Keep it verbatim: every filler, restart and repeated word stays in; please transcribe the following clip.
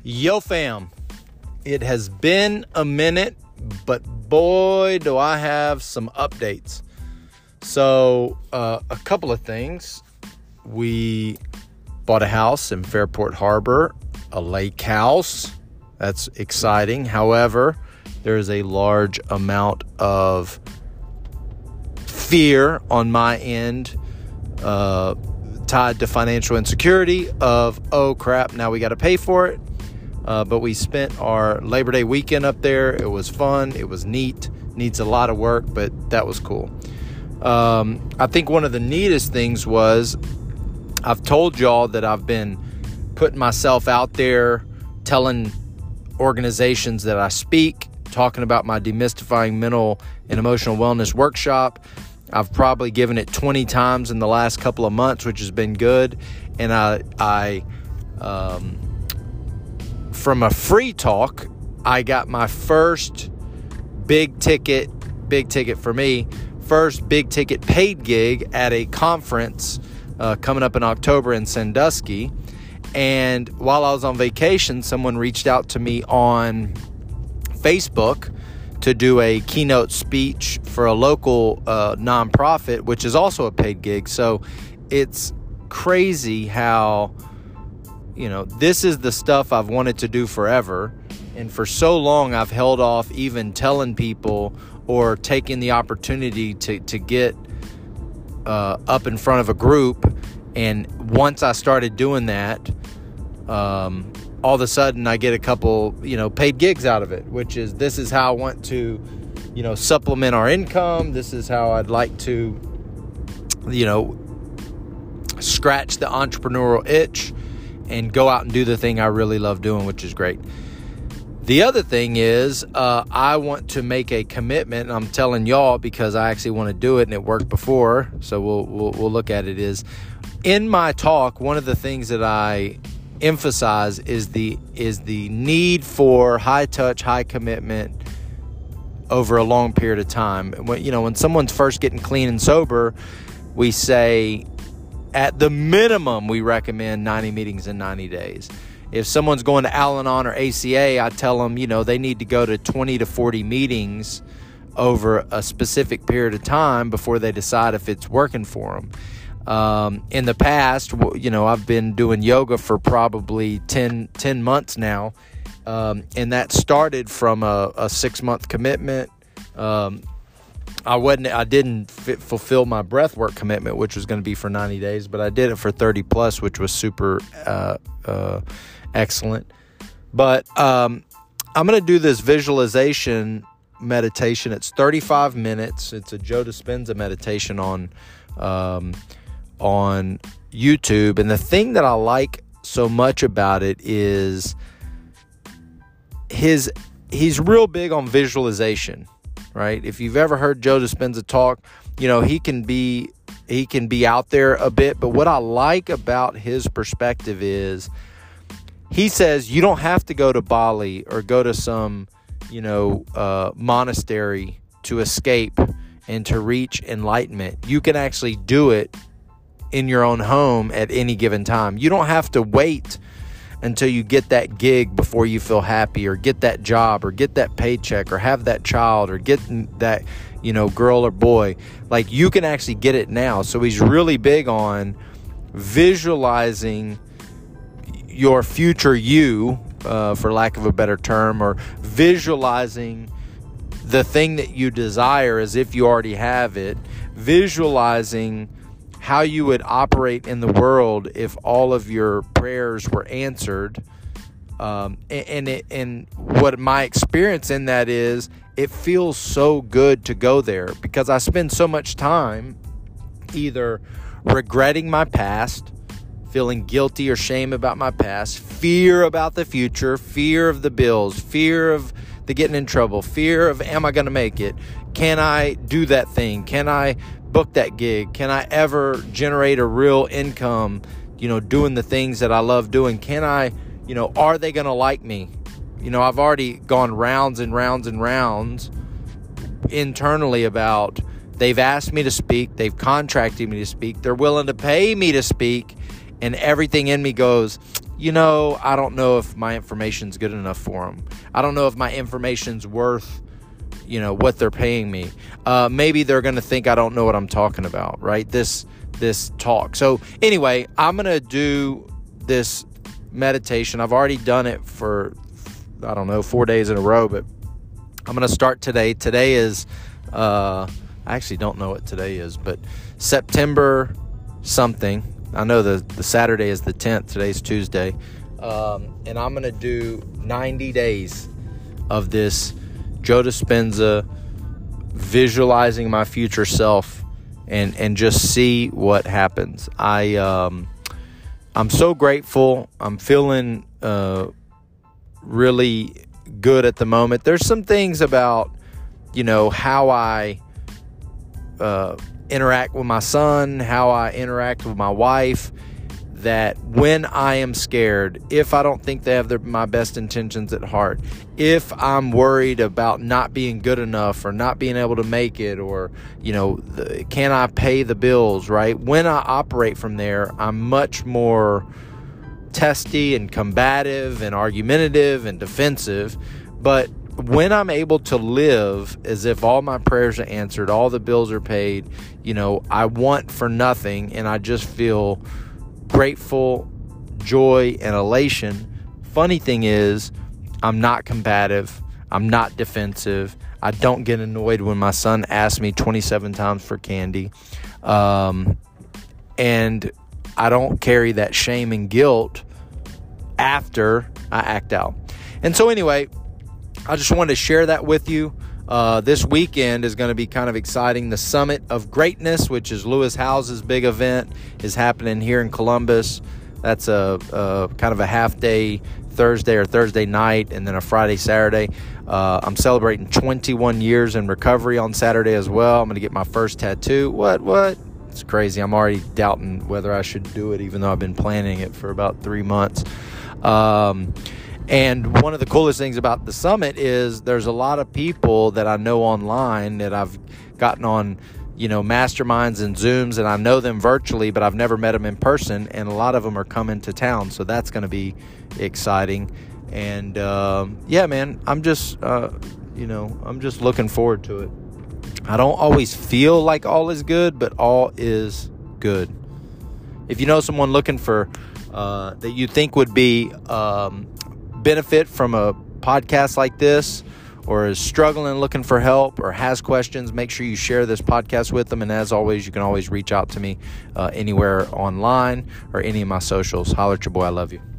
Yo fam, it has been a minute, but boy do I have some updates. So uh, a couple of things. We bought a house in Fairport Harbor, a lake house. That's exciting. However, there is a large amount of fear on my end uh, tied to financial insecurity of, oh crap, now we got to pay for it. Uh, but we spent our Labor Day weekend up there. It was fun. It was neat. Needs a lot of work, but that was cool. Um, I think one of the neatest things was I've told y'all that I've been putting myself out there, telling organizations that I speak, talking about my Demystifying Mental and Emotional Wellness workshop. I've probably given it twenty times in the last couple of months, which has been good. And I, I, um, from a free talk, I got my first big ticket, big ticket for me, first big ticket paid gig at a conference uh, coming up in October in Sandusky. And while I was on vacation, someone reached out to me on Facebook to do a keynote speech for a local uh, nonprofit, which is also a paid gig. So it's crazy how, you know, this is the stuff I've wanted to do forever. And for so long, I've held off even telling people or taking the opportunity to, to get uh, up in front of a group. And once I started doing that, um, all of a sudden I get a couple, you know, paid gigs out of it, which is, this is how I want to, you know, supplement our income. This is how I'd like to, you know, scratch the entrepreneurial itch and go out and do the thing I really love doing, which is great. The other thing is uh, I want to make a commitment, and I'm telling y'all because I actually want to do it, and it worked before, so we'll, we'll, we'll look at it, is in my talk, one of the things that I emphasize is the is the need for high touch, high commitment over a long period of time. When, you know, when someone's first getting clean and sober, we say, at the minimum, we recommend ninety meetings in ninety days. If someone's going to Al-Anon or A C A, I tell them, you know, they need to go to twenty to forty meetings over a specific period of time before they decide if it's working for them. Um, in the past, you know, I've been doing yoga for probably ten, ten months now. Um, and that started from a, a six month commitment. Um, I wasn't, I didn't fit, fulfill my breathwork commitment, which was going to be for ninety days, but I did it for thirty plus, which was super, uh, uh, excellent. But, um, I'm going to do this visualization meditation. It's thirty-five minutes. It's a Joe Dispenza meditation on, um, on YouTube. And the thing that I like so much about it is his, he's real big on visualization. Right? If you've ever heard Joe Dispenza talk, you know, he can be he can be out there a bit, but what I like about his perspective is he says you don't have to go to Bali or go to some, you know, uh, monastery to escape and to reach enlightenment. You can actually do it in your own home at any given time. You don't have to wait until you get that gig before you feel happy, or get that job, or get that paycheck, or have that child, or get that, you know, girl or boy. Like, you can actually get it now. So he's really big on visualizing your future you, uh, for lack of a better term, or visualizing the thing that you desire as if you already have it, visualizing how you would operate in the world if all of your prayers were answered. Um, and, and, it, and what my experience in that is, it feels so good to go there because I spend so much time either regretting my past, feeling guilty or shame about my past, fear about the future, fear of the bills, fear of the getting in trouble, fear of, am I going to make it? Can I do that thing? Can I book that gig? Can I ever generate a real income, you know, doing the things that I love doing? Can I, you know, are they going to like me? You know, I've already gone rounds and rounds and rounds internally about, they've asked me to speak, they've contracted me to speak, they're willing to pay me to speak, and everything in me goes, you know, I don't know if my information's good enough for them. I don't know if my information's worth, you know, what they're paying me. Uh, maybe they're going to think I don't know what I'm talking about, right? This, this talk. So anyway, I'm going to do this meditation. I've already done it for, I don't know, four days in a row, but I'm going to start today. Today is, uh, I actually don't know what today is, but September something. I know the, the Saturday is the tenth. Today's Tuesday. Um, and I'm going to do ninety days of this Joe Dispenza, visualizing my future self, and, and just see what happens. I, um, I'm so grateful. I'm feeling uh, really good at the moment. There's some things about, you know, how I uh, interact with my son, how I interact with my wife, that when I am scared, if I don't think they have their, my best intentions at heart, if I'm worried about not being good enough or not being able to make it, or, you know, the, can I pay the bills, right? When I operate from there, I'm much more testy and combative and argumentative and defensive. But when I'm able to live as if all my prayers are answered, all the bills are paid, you know, I want for nothing, and I just feel grateful, joy, and elation. Funny thing is, I'm not combative. I'm not defensive. I don't get annoyed when my son asks me twenty-seven times for candy. Um, and I don't carry that shame and guilt after I act out. And so anyway, I just wanted to share that with you. Uh, this weekend is going to be kind of exciting. The Summit of Greatness, which is Lewis Howes' big event, is happening here in Columbus. That's a, a kind of a half day Thursday or Thursday night, and then a Friday, Saturday. Uh, I'm celebrating twenty-one years in recovery on Saturday as well. I'm going to get my first tattoo. What, what? It's crazy. I'm already doubting whether I should do it, even though I've been planning it for about three months. Um, And one of the coolest things about the summit is there's a lot of people that I know online that I've gotten on, you know, masterminds and Zooms, and I know them virtually, but I've never met them in person. And a lot of them are coming to town. So that's going to be exciting. And, um, yeah, man, I'm just, uh, you know, I'm just looking forward to it. I don't always feel like all is good, but all is good. If you know someone looking for, uh, that you think would be, um, benefit from a podcast like this, or is struggling, looking for help, or has questions, make sure you share this podcast with them. And as always, you can always reach out to me uh, anywhere online or any of my socials. Holler at your boy. I love you.